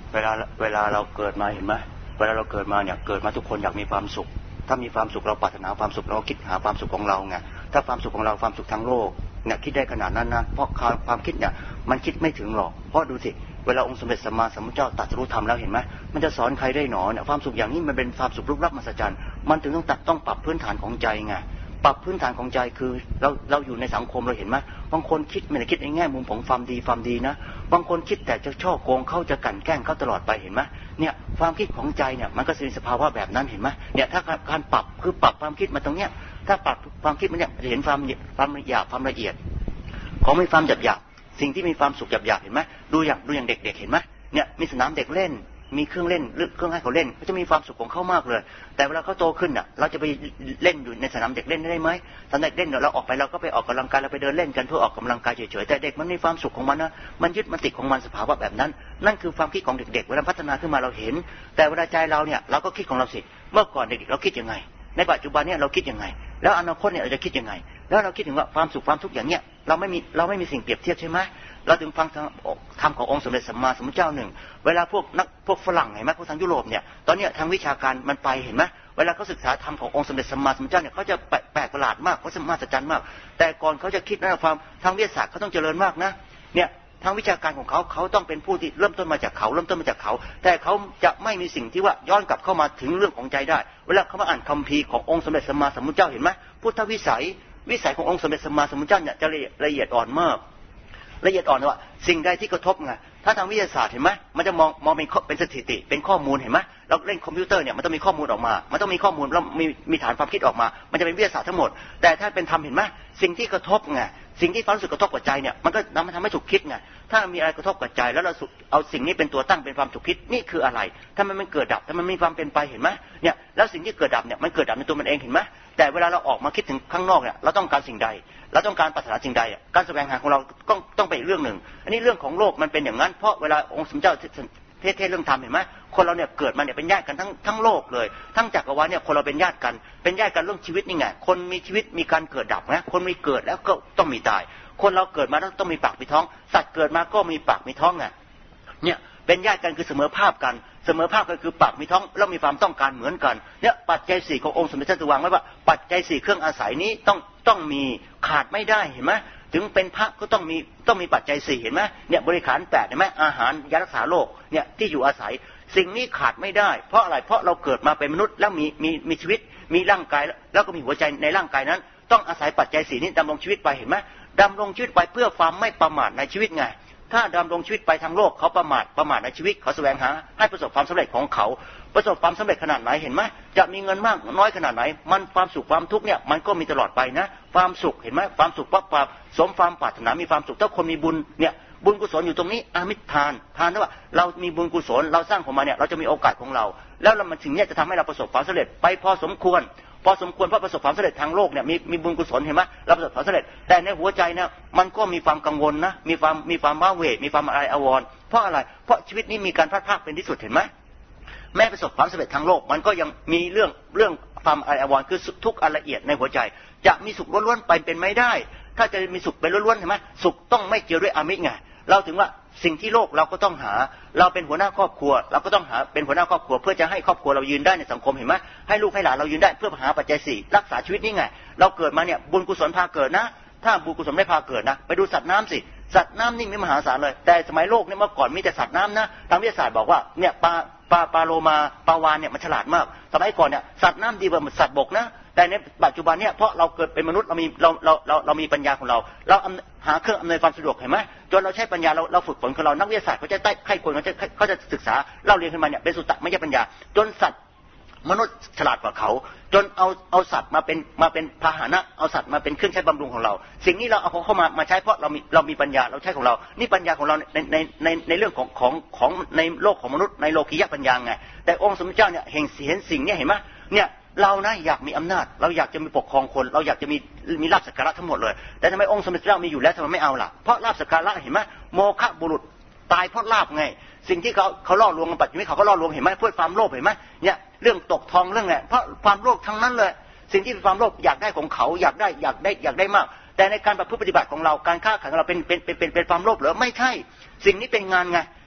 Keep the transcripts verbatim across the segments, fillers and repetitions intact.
เวลาเวลาเราเกิดมาเห็นไหมเวลาเราเกิดมาเนี่ยเกิดมาทุกคนอยากมีความสุขถ้ามีความสุขเราปรารถนาความสุขเราคิดหาความสุขของเราไงถ้าความสุขของเราความสุขทางโลกเนี่ยคิดได้ขนาดนั้นนะเพราะความคิดเนี่ยมันคิดไม่ถึงหรอกเพราะดูสิเวลาองค์สมเด็จสัมมาสัมพุทธเจ้าตรัสรู้ธรรมแล้วเห็นไหมมันจะสอนใครได้หนอเนี่ยความสุขอย่างนี้มันเป็นความสุขลึกลับมหัศจรรย์มันถึงต้องตัดต้องปรับพื้นฐานของใจไงปรับพื้นฐานของใจคือเราเราอยู่ในสังคมเราเห็นไหมบางคนคิดไม่ได้คิดในแง่มุมของความดีความดีนะบางคนคิดแต่จะช่อโกงเขาจะกั่นแกล้งเขาตลอดไปเห็นไหมเนี่ยความคิดของใจเนี่ยมันก็เป็นสภาวะแบบนั้นเห็นไหมเนี่ยถ้าการปรับคือปรับความคิดมาตรงเนี้ยถ้าปรับความคิดมันเนี่ยจะเห็นความความหยาบความละเอียดของมีความหยาบหยาบสิ่งที่มีความสุขหยาบหยาบเห็นไหมดูอย่างดูอย่างเด็กๆเห็นไหมเนี่ยมีสนามเด็กเล่นมีเครื่องเล่นเครื่องให้เขาเล่นเขาจะมีความสุขของเขามากเลยแต่เวลาเขาโตขึ้นอ่ะเราจะไปเล่นอยู่ในสนามเด็กเล่นได้ไหมตอนเด็กเล่นเราออกไปเราก็ไปออกกำลังกายเราไปเดินเล่นกันเพื่อออกกำลังกายเฉยๆแต่เด็กมันมีความสุขของมันนะมันยึดมันติดของมันสภาวะแบบนั้นนั่นคือความคิดของเด็กๆเวลาพัฒนาขึ้นมาเราเห็นแต่เวลาใจเราเนี่ยเราก็คิดของเราสิเมื่อก่อนเด็กๆเราคิดยังไงในปัจจุบันเนี่ยเราคิดยังไงแล้วอนาคตเนี่ยเราจะคิดยังไงแล้วเราคิดถึงว่าความสุขความทุกข์อย่างเนี้ยเราไม่มีเราไม่มีสิ่งเปรียบเทียบใช่ไหมเราถึงฟังธรรมขององค์สมเด็จสัมมาสัมพุทธเจ้าหนึ่งเวลาพวกนักพวกฝรั่งเห็นไหมพวกทางยุโรปเนี่ยตอนนี้ทางวิชาการมันไปเห็นไหมเวลาเขาศึกษาธรรมขององค์สมเด็จสัมมาสัมพุทธเจ้าเนี่ยเขาจะแปลกประหลาดมากเขาสมหัศจรรย์มากแต่ก่อนเขาจะคิดนะความทางวิทยาศาสตร์เขาต้องเจริญมากนะเนี่ยทางวิชาการของเขาเขาต้องเป็นผู้ที่เริ่มต้นมาจากเขาเริ่มต้นมาจากเขาแต่เขาจะไม่มีสิ่งที่ว่าย้อนกลับเข้ามาถึงเรื่องของใจได้เวลาเขามาอ่านคัมภีร์ขององค์สมเด็จสัมมาสัมพุทธเจ้าเห็นไหมพุทธวิสัยวิสัยขององค์สมเด็จสัมมาสัมพุทธเจ้าเนี่ยจะละเอียดอ่อนมากละเอียดอ่อนว่าสิ่งใดที่กระทบไงถ้าทางวิทยาศาสตร์เห็นไหมมันจะมองมองเป็นเป็นสถิติเป็นข้อมูลเห็นไหมเราเล่นคอมพิวเตอร์เนี่ยมันต้องมีข้อมูลออกมามันต้องมีข้อมูลแล้วมีมีฐานความคิดออกมามันจะเป็นวิทยาศาสตร์ทั้งหมดแต่ถ้าเป็นธรรมเห็นไหมสิ่งที่กระทบไงสิ่งที่ความรู้สึกกระทบกับใจเนี่ยมันก็นำมาทำให้ถูกคิดไงถ้ามีอะไรกระทบกับใจแล้วเราเอาสิ่งนี้เป็นตัวตั้งเป็นความถูกคิดนี่คืออะไรถ้ามันมันเกิดดับถ้ามันมีความเป็นไปเห็นไหมเนี่ยแล้วสิ่งที่เกิดดับเนี่ยมันเกิดดับในตัวมันเองเห็นไหมแต่เวลาเราออกมาคิดถึงข้างนอกเนี่ยเราต้องการสิ่งใดเราต้องการปรารถนาสิ่งใดการแสวงหาของเราต้องต้องไปอีกเรื่องหนึ่งอันนี้เรื่องของโลกมันเป็นอย่างนั้นเพราะเวลาองค์สมเด็จเทศเทศเรื่องธรรมเห็นไหมคนเราเนี่ยเกิดมาเนี่ยเป็นญาติกันทั้งทั้งโลกเลยทั้งจักรวาลเนี่ยคนเราเป็นญาติกันเป็นญาติกันเรื่องชีวิตนี่ไงคนมีชีวิตมีการเกิดดับนะคนมีเกิดแล้วก็ต้องมีตายคนเราเกิดมาต้องมีปากมีท้องสัตว์เกิดมาก็มีปากมีท้องไงเนี่ยเป็นญาติกันคือเสมอภาพกันเสมอภาพก็คือปากมีท้องแล้วมีความต้องการเหมือนกันเนี่ยปัจจัยสี่ขององค์สมเด็จเจ้าตัววางไว้ว่าปัจจัยสี่เครื่องอาศัยนี้ต้องต้องมีขาดไม่ได้เห็นไหมถึงเป็นพระก็ต้องมีต้องมีปัจจัยสี่เห็นไหมเนี่ยบริขารแปดเห็นไหมอาหารยารักษาโรคเนี่ยที่อยู่อาศัยสิ่งนี้ขาดไม่ได้เพราะอะไรเพราะเราเกิดมาเป็นมนุษย์แล้วมีมีมีชีวิตมีร่างกายแล้วก็มีหัวใจในร่างกายนั้นต้องอาศัยปัจจัยสี่นี้ดำรงชีวิตไปเห็นไหมดำรงชีวิตไปเพื่อความไม่ประมาทในชีวิตไงถ้าดำรงชีวิตไปทางโลกเขาประมาทประมาทในชีวิตเขาแสวงหาให้ประสบความสำเร็จของเขาประสบความสำเร็จขนาดไหนเห็นไหมจะมีเงินมากน้อยขนาดไหนมันความสุขความทุกข์เนี่ยมันก็มีตลอดไปนะความสุขเห็นไหมความสุขปั๊บปั๊บสมความปรารถนามีความสุขถ้าคนมีบุญเนี่ยบุญกุศลอยู่ตรงนี้อามิตรทานทานว่าเรามีบุญกุศลเราสร้างของมาเนี่ยเราจะมีโอกาสของเราแล้วเรามันถึงเนี่ยจะทำให้เราประสบความสำเร็จไปพอสมควรพอสมควรเพราะประสบความสำเร็จทางโลกเนี่ยมีมีบุญกุศลเห็นไหมเราประสบความสำเร็จแต่ในหัวใจเนี่ยมันก็มีความกังวลนะมีความมีความว้าเหวมีความอะไรอาวรณ์เพราะอะไรเพราะชีวิตนี้มีการพลาดพลาดเป็นที่สุดเห็นไหมแม้ประสบความสำเร็จทางโลกมันก็ยังมีเรื่องเรื่องความอะไรอาวรณ์คือทุกข์อันละเอียดในหัวใจจะมีสุขล้วนๆไปเป็นไม่ได้ถ้าจะมีสุขเป็นล้วนๆเห็นไหมสุขต้องไม่เกี่ยวด้วยอามิตรไงเราถึงว่าสิ่งที่โลกเราก็ต้องหาเราเป็นหัวหน้าครอบครัวเราก็ต้องหาเป็นหัวหน้าครอบครัวเพื่อจะให้ครอบครัวเรายืนได้ในสังคมเห็นไหมให้ลูกให้หลานเรายืนได้เพื่อหาปัจจัยสี่รักษาชีวิตนี่ไงเราเกิดมาเนี่ยบุญกุศลพาเกิดนะถ้าบุญกุศลไม่พาเกิดนะไปดูสัตว์น้ำสิสัตว์น้ำนี่มีมหาศาลเลยแต่สมัยโลกเนี่ยเมื่อก่อนมีแต่สัตว์น้ำนะทางวิทยาศาสตร์บอกว่าเนี่ยปลาปลาปลาโลมาปลาวาฬเนี่ยมันฉลาดมากสมัยก่อนเนี่ยสัตว์น้ำดีกว่าสัตว์บกนะแต่ในปัจจุบันเนี่ยเพราะเราเกิดเป็นมนุษย์เรามีเราเราเราเรามีปัญญาของเราเราหาเครื่องอำนวยความสะดวกเห็นไหมจนเราใช้ปัญญาเราเราฝึกฝนของเรานักวิทยาศาสตร์เขาจะใต้ไข้ควรเขาจะเขาจะศึกษาเล่าเรียนขึ้นมาเนี่ยเป็นสุตตะไม่ใช่ปัญญาจนสัตว์มนุษย์ฉลาดกว่าเขาจนเอาเอาสัตว์มาเป็นมาเป็นพาหนะเอาสัตว์มาเป็นเครื่องใช้บำรุงของเราสิ่งนี้เราเอาเข้ามามาใช้เพราะเรามีเรามีปัญญาเราใช้ของเรานี่ปัญญาของเราในในในในเรื่องของของของในโลกของมนุษย์ในโลกียปัญญาไงแต่องค์สมเด็จเจ้าเนี่ยเห็นเห็นสิ่งนี้เห็นไหมเนี่ยเรานะอยากมีอำนาจเราอยากจะมีปกครองคนเราอยากจะมีมีลาภสักการะทั้งหมดเลยแต่ทำไมองค์สมเด็จเจ้ามีอยู่แล้วทำไมไม่เอาล่ะเพราะลาภสักการะเห็นไหมโมฆะบุรุษตายเพราะลาภไงสิ่งที่เขาเขาล่อลวงกันปัจจุบันเขาก็ล่อลวงเห็นไหมเพื่อความโลภเห็นไหมเนี่ยเรื่องตกทองเรื่องอะไรเพราะความโลภทั้งนั้นเลยสิ่งที่เป็นความโลภอยากได้ของเขาอยากได้อยากได้อยากได้มากแต่ในการประพฤติปฏิบัติของเราการค้าขายของเราเป็นเป็นเป็นเป็นเป็นความโลภหรือไม่ใช่สิ่งนี้เป็นงานไง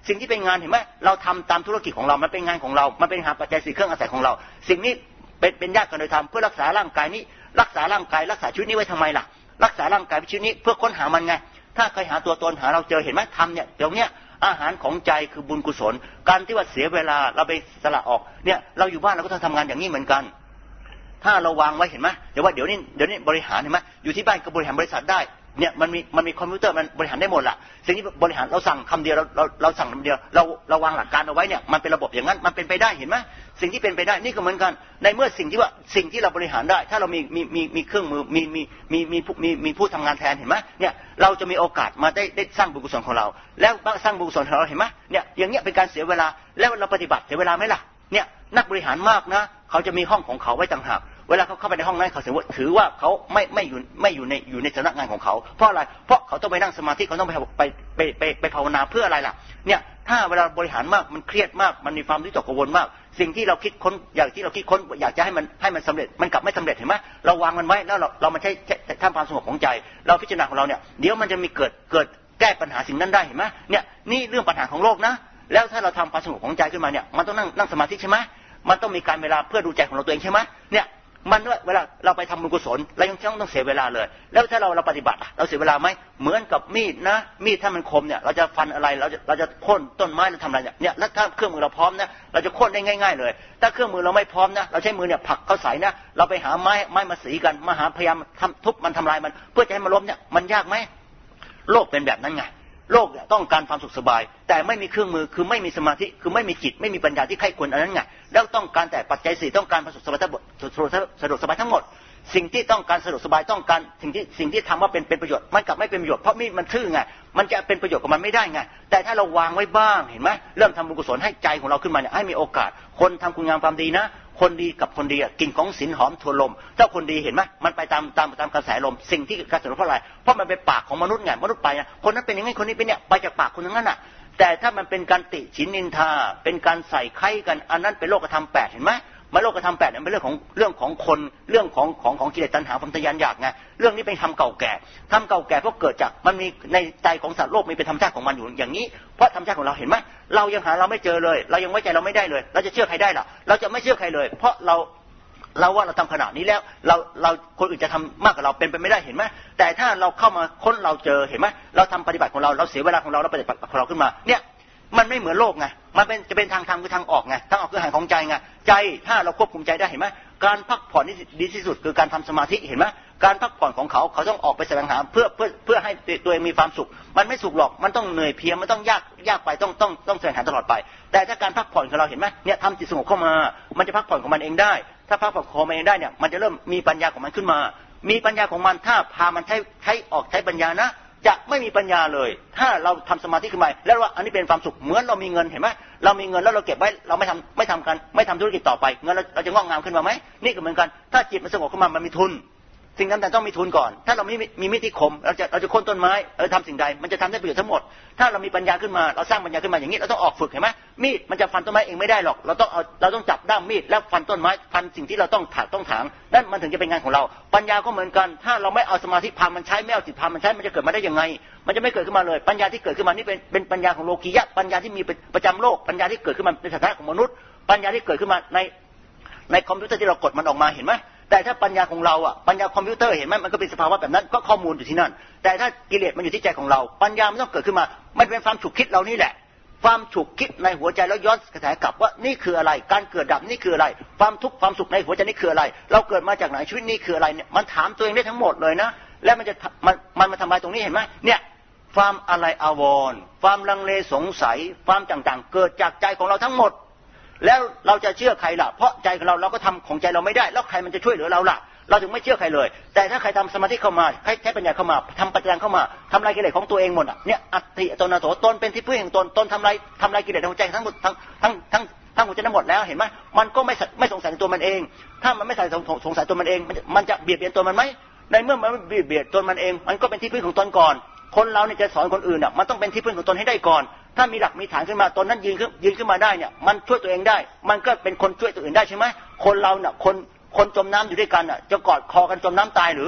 สิ่งที่เป็นงานเห็นไหมเราทำตามธุรกิจของเรามันเป็นงานของเรามันเป็นหาปัจจัยสี่เครื่องอาศัยของเราสิ่งนี้เป็นเป็นญาติกันโดยธรรมเพื่อรักษาร่างกายนี้รักษาร่างกายรักษาชีวิตนี้ไว้ทำไมล่ะรักษาร่างกายชีวิตนี้เพื่อค้นหามันไงถ้าใครหาตัวตนหาเราเจอเห็นไหมทำเนี่ยเดี๋ยวเนี้ยอาหารของใจคือบุญกุศลการที่ว่าเสียเวลาเราไปสละออกเนี่ยเราอยู่บ้านเราก็ต้องทำงานอย่างนี้เหมือนกันถ้าเราวางไว้เห็นไหมเดี๋ยวว่าเดี๋ยวนี้เดี๋ยวนี้บริหารเห็นไหมอยู่ที่บ้านก็บริหารบริษัทได้เนี่ยมันมีมันมีคอมพิวเตอร์มันบริหารได้หมดละสิ่งที่บริหารเราสั่งคำเดียวเราเราเราสั่งคำเดียวเราเราวางหลักการเอาไว้เนี่ยมันเป็นระบบอย่างนั้นมันเป็นไปได้เห็นไหมสิ่งที่เป็นไปได้นี่ก็เหมือนกันในเมื่อสิ่งที่ว่าสิ่งที่เราบริหารได้ถ้าเรามีมีมีมีเครื่องมือมีมีมีมีมีมีผู้ทำงานแทนเห็นไหมเนี่ยเราจะมีโอกาสมาได้ได้สร้างบุญกุศลของเราแล้วสร้างบุญกุศลของเราเห็นไหมเนี่ยอย่างเงี้ยเป็นการเสียเวลาแล้วเราปฏิบัติเสียเวลาไหมล่ะเนี่ยนักบริหารมากนะเขาจะมีห้องของเขาไว้ต่างหากเวลาเขาเข้าไปในห้องนั้นเขาถือว่าเขาไม่ไม่อยู่ไม่อยู่ในอยู่ในสำนักงานของเขาเพราะอะไรเพราะเขาต้องไปนั่งสมาธิเขาต้องไปไปไปไปไปภาวนาเพื่ออะไรล่ะเนี่ยถ้าเวลาบริหารมากมันเครียดมากมันมีความวิตกกังวลมากสิ่งที่เราคิดค้นอยากที่เราคิดค้นอยากจะให้มันให้มันสำเร็จมันกลับไม่สำเร็จเห็นไหมเราวางมันไว้แล้วเราเรามาใช้ทำความสงบของใจเราพิจารณาของเราเนี่ยเดี๋ยวมันจะมีเกิดเกิดแก้ปัญหาสิ่งนั้นได้เห็นไหมเนี่ยนี่เรื่องปัญหาของโลกนะแล้วถ้าเราทำความสงบของใจขึ้นมาเนี่ยมันต้องนั่งนั่งสมาธิใช่ไหมมันต้องมีการเวลาเพื่อดูใจของเราตัวเองใช่ไหมเนี่ยมันเวลาเราไปทำบุญกุศลเรายังต้องต้องเสียเวลาเลยแล้วถ้าเราเราปฏิบัติเราเสียเวลาไหมเหมือนกับมีดนะมีดถ้ามันคมเนี่ยเราจะฟันอะไรเราจะเราจะโค่นต้นไม้เราทำอะไรเนี่ยแล้วถ้าเครื่องมือเราพร้อมนะเราจะโค่นได้ง่ายๆเลยถ้าเครื่องมือเราไม่พร้อมนะเราใช้มือเนี่ยผลักเข้าใส่นะเราไปหาไม้ไม้มาสีกันมาหาพยายามทำทุบมันทำลายมันเพื่อจะให้มันล้มเนี่ยมันยากไหมโลกเป็นแบบนั้นไงโลกต้องการความสุขสบายแต่ไม่มีเครื่องมือคือไม่มีสมาธิคือไม่มีจิตไม่มีปัญญาที่ใคร่ควรอันนั้นไงแล้วต้องการแต่ปัจจัยสี่ต้องการความสุขสบายสะดวกสบายทั้งหมดสิ่งที่ต้องการสะดวกสบายต้องการสิ่งที่สิ่งที่ทำว่าเป็นเป็นประโยชน์มันกลับไม่เป็นประโยชน์เพราะมีมันทื่อไงมันจะเป็นประโยชน์กับมันไม่ได้ไงแต่ถ้าเราวางไว้บ้างเห็นไหมเริ่มทำบุญกุศลให้ใจของเราขึ้นมาเนี่ยให้มีโอกาสคนทำคุณงามความดีนะคนดีกับคนดีกลิ่นของศีลหอมทวนลมถ้าคนดีเห็นไหมมันไปตามตามตามกระแสลมสิ่งที่กระแสลมเพราะอะไรเพราะมันเป็นปากของมนุษย์ไงมนุษย์ไปคนนั้นเป็นอย่างนี้คนนี้เป็นเนี่ยไปจากปากคนนั้นน่ะแต่ถ้ามันเป็นการติฉินนินทาเป็นการใส่ไข่กันอันนั้นเป็นโลกธรรมแปดเห็นไหมมาโลกธรรมแปดเนี่ยเป็นเรื่องของเรื่องของคนเรื่องของของของกิเลสตัณหาความทะยานอยากไงเรื่องนี้เป็นธรรมเก่าแก่ธรรมเก่าแก่เพราะเกิดจากมันมีในใจของสัตว์โลกมีเป็นธรรมชาติของมันอยู่อย่างนี้เพราะธรรมชาติของเราเห็นไหมเรายังหาเราไม่เจอเลยเรายังไว้ใจเราไม่ได้เลยเราจะเชื่อใครได้ล่ะเราจะไม่เชื่อใครเลยเพราะเราเราว่าเราทำขนาดนี้แล้วเราเราคนอื่นจะทำมากกว่าเราเป็นไปไม่ได้เห็นไหมแต่ถ้าเราเข้ามาค้นเราเจอเห็นไหมเราทำปฏิบัติของเราเราเสียเวลาของเราเราปฏิบัติของเราขึ้นมาเนี่ยมันไม่เหมือนโลกไงมันเป็นจะเป็นทางธรรมคือทางออกไงทางออกคืออาหารของใจไงใจถ้าเราควบคุมใจได้เห็นไหมการพักผ่อนที่ดีที่สุดคือการทำสมาธิเห็นไหมการพักผ่อนของเขาเขาต้องออกไปแสวงหาเพื่อเพื่อเพื่อให้ตัวเองมีความสุขมันไม่สุขหรอกมันต้องเหนื่อยเพียรมันต้องยากยากไปต้องต้องต้องแสวงหาตลอดไปแต่ถ้าการพักผ่อนของเราเห็นไหมเนี่ยทำจิตสงบเข้ามามันจะพักผ่อนของมันเองได้ถ้าพักผ่อนของมันเองได้เนี่ยมันจะเริ่มมีปัญญาของมันขึ้นมามีปัญญาของมันถ้าพามันใช้ใช้ออกใช้ปัญญานะจะไม่มีปัญญาเลยถ้าเราทำสมาธิขึ้นมาแล้วว่าอันนี้เป็นความสุขเหมือนเรามีเงินเห็นไหมเรามีเงินแล้วเราเก็บไว้เราไม่ทำไม่ทำกันไม่ทำธุรกิจต่อไปเงินเราเราจะงอกงามขึ้นมาไหมนี่ก็เหมือนกันถ้าจิตมันสงบขึ้นมามันมีทุนสิ่งนั้นแต่ต้องมีทุนก่อนถ้าเราไม่มีมิติคมเราจะเราจะโค่นต้นไม้เออทำสิ่งใดมันจะทำได้ประโยชน์ทั้งหมดถ้าเรามีปัญญาขึ้นมาเราสร้างปัญญาขึ้นมาอย่างนี้เราต้องออกฝึกเห็นไหมมีดมันจะฟันต้นไม้เองไม่ได้หรอกเราต้องเอาเราต้องจับด้ามมีดแล้วฟันต้นไม้ฟันสิ่งที่เราต้องถากต้องถางนั่นมันถึงจะเป็นงานของเราปัญญาก็เหมือนกันถ้าเราไม่เอาสมาธิพามันใช้ไม่เอาจิตพามันใช้มันจะเกิดมาได้ยังไงมันจะไม่เกิดขึ้นมาเลยปัญญาที่เกิดขึ้นมานี่เป็นเป็นปัญญาของโลกียะปัญญาที่มีประจำโลกปัญญาที่เกิดขึ้นมาในสถานะของมนุษย์ปัญญาที่เกิดขึ้นมาในในคอมพิวเตอร์ที่เรากดมันออกมาเห็นไหมแต่ถ้าปัญญาของเราอ่ะปัญญาคอมพิวเตอร์เห็นไหมมันก็เป็นสภาวะแบบนั้นก็ข้อมูลอยู่ที่นั่นแต่ถ้ากิเลสมันอยู่ที่ใจของเราปัญญามันต้องเกิดขึ้นมามันเป็นความฉุกคิดเรานี่แหละความฉุกคิดในหัวใจแล้วย้อนกระแสกลับว่านี่คืออะไรการเกิดดับนี่คืออะไรความทุกข์ความสุขในหัวใจนี่คืออะไรเราเกิดมาจากไหนชีวิตนี้คืออะไรเนี่ยมันถามตัวเองได้ทั้งหมดเลยนะและมันจะมันมันมาทำลายตรงนี้เห็นไหมเนี่ยความอะไรอาวรณ์ความลังเลสงสัยความต่างๆเกิดจากใจของเราทั้งหมดแล้วเราจะเชื่อใครล่ะเพราะใจของเราเราก็ทำของใจเราไม่ได้แล้วใครมันจะช่วยเหลือเราล่ะเราถึงไม่เชื่อใครเลยแต่ถ้าใครทำสมาธิเข้ามาใครใช้ปัญญาเข้ามาทำปัญญาเข้ามาทำลายกิเลสของตัวเองหมดอ่ะเนี่ยอัตติตนโสตนเป็นที่พึ่งแห่งตนตนทำลายทำลายกิเลสในหัวใจทั้งหมดทั้งทั้งทั้งทั้งหัวใจทั้งหมดแล้วเห็นไหมมันก็ไม่ไม่สงสัยในตัวมันเองถ้ามันไม่ใส่สงสัยตัวมันเองมันจะเบียดเบียนตัวมันไหมในเมื่อมันเบียดเบียนตัวมันเองมันก็เป็นที่พึ่งของตนก่อนคนเราเนี่ยจะสอนคนอื่นอ่ะมันต้องเป็นที่พึ่งของตนให้ได้ก่อนถ้ามีหลักมีฐานขึ้นมาตนนั้นยืนขึ้นยืนขึ้นมาได้เนี่ยมันช่วยตัวเองได้มันก็เป็นคนช่วยตัวอื่นได้ใช่ไหมคนเราเนี่ยคนคนจมน้ำอยู่ด้วยกันอ่ะจะกอดคอกันจมน้ำตายหรือ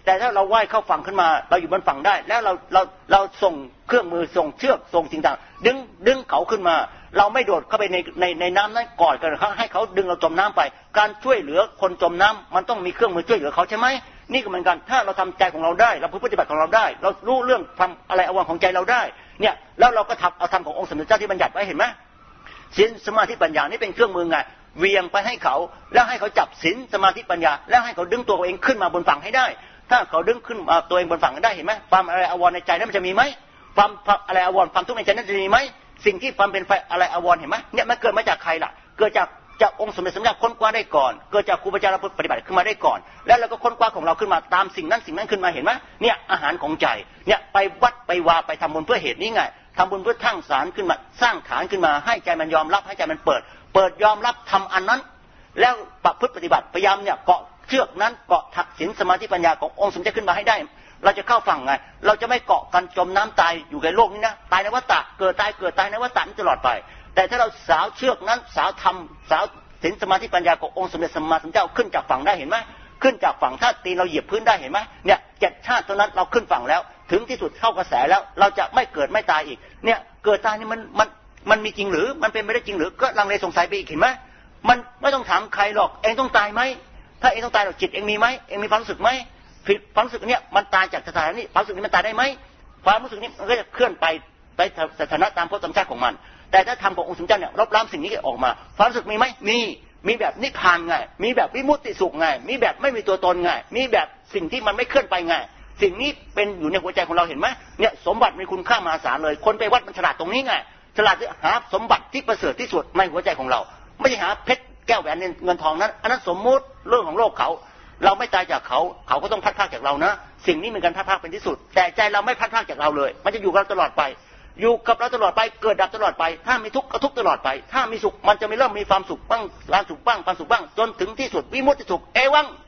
แต่ถ้าเราว่ายเข้าฝั่งขึ้นมาเราอยู่บนฝั่งได้แล้วเราเราเราส่งเครื่องมือส่งเชือกส่งสิ่งต่างดึงดึงเขาขึ้นมาเราไม่โดดเข้าไปในในในน้ำนั้นกอดกันให้เขาดึงเราจมน้ำไปการช่วยเหลือคนจมน้ำมันต้องมีเครื่องมือช่วยเหลือเขาใช่ไหมนี่ก็เหมือนกันถ้าเราทำใจของเราได้เราปฏิบัติของเราได้เรารู้เรื่องทำอะไรอวรของใจเราได้เนี่ยแล้วเราก็ทำเอาธรรมขององค์สมเด็จเจ้าที่บัญญัติไว้เห็นไหมศีลสมาธิปัญญานี่เป็นเครื่องมือไงเวียงไปให้เขาแล้วให้เขาจับศีลสมาธิปัญญาแล้วให้เขาดึงตัวเองขึ้นมาบนฝั่งให้ได้ถ้าเขาดึงขึ้นมาตัวเองบนฝั่งได้เห็นไหมความอะไรอวรในใจนั้นมันจะมีไหมความอะไรอวรความทุกข์ในใจนั้นจะมีไหมสิ่งที่ความเป็นไฟอะไรอวรเห็นไหมเนี่ยมันเกิดมาจากใครล่ะเกิดจากจากองค์สมเด็จสัมมาสัมพุทธเจ้าค้นคว้าได้ก่อนเกิดจากครูบาอาจารย์เราปฏิบัติขึ้นมาได้ก่อนแล้วเราก็ค้นคว้าของเราขึ้นมาตามสิ่งนั้นสิ่งนั้นขึ้นมาเห็นไหมเนี่ยอาหารของใจเนี่ยไปวัดไปวาไปทำบุญเพื่อเหตุนี้ไงทำบุญเพื่อทั้งสารขึ้นมาสร้างฐานขึ้นมาให้ใจมันยอมรับให้ใจมันเปิดเปิดยอมรับทำอันนั้นแล้วประพฤติปฏิบัติพยายามเนี่ยเกาะเชือกนั้นเกาะศีลสมาธิปัญญาขององค์สมเด็จขึ้นมาให้ได้เราจะเข้าฝั่งไงเราจะไม่เกาะกันจมน้ำตายอยู่ในโลกนี้นะตายในวัฏฏะเกิดตายเกิดตายในวัฏฏะนี้ตลอดไปแต่ถ้าเราสาวเชือกนั้นสาวธรรมสาวศีลสมาธิปัญญาขององค์สมเด็จสัมมาสัมพุทธเจ้าขึ้นจากฝั่งได้เห็นไหมขึ้นจากฝั่งถ้าตีเราเหยียบพื้นได้เห็นไหมเนี่ยเจ็ดชาติเท่านั้นเราขึ้นฝั่งแล้วถึงที่สุดเข้ากระแสแล้วเราจะไม่เกิดไม่ตายอีกเนี่ยเกิดตายนี่มันมันมันมีจริงหรือมันเป็นไม่ได้จริงหรือก็ลังเลสงสัยไปอีกเห็นไหมมันไม่ต้องถามใครหรอกเองต้องตายไหมถ้าเองต้องตายหรอกจิตเองมีไหมเองมีความรู้สึกไหมความรู้สึกเนี่ยมันตายจากสถานะนี้ความรู้สึกนี้มันตายได้ไหมความรู้สึกนี้มันก็จะเคลื่อนไปไปสถานะตามภพธรรมชาติของมันแต่ถ้าทำขององค์สมเด็จเนี่ยลบล้างสิ่งนี้ออกมาความรู้สึกมีไหมมีมีแบบนิพพานไงมีแบบวิมุตติสุขไงมีแบบไม่มีตัวตนไงมีแบบสิ่งที่มันไม่เคลื่อนไปไงสิ่งนี้เป็นอยู่ในหัวใจของเราเห็นไหมเนี่ยสมบัติมีคุณค่ามหาศาลเลยคนไปวัดมันฉลาดตรงนี้ไงฉลาดที่หาสมบัติที่ประเสริฐที่สุดในหัวใจของเราไม่ใช่หาเพชรแก้วแหวนเงินทองนั้นอันนั้นสมมุติเรื่องของโลกเขาเราไม่ตายจากเขาเขาก็ต้องพัดพรากจากเรานะสิ่งนี้เหมือนกันพัดพรากเป็นที่สุดแต่ใจเราไม่พัดพรากจากเราเลยมันจะอยู่กับเราตลอดไปอยู่กับเราตลอดไปเกิดดับตลอดไปถ้ามีทุกข์ก็ทุกข์ตลอดไปถ้ามีสุขมันจะมีเริ่มมีความสุขบ้างความสุขบ้างความสุขบ้างจนถึงที่สุดวิมุตติสุขเอวัง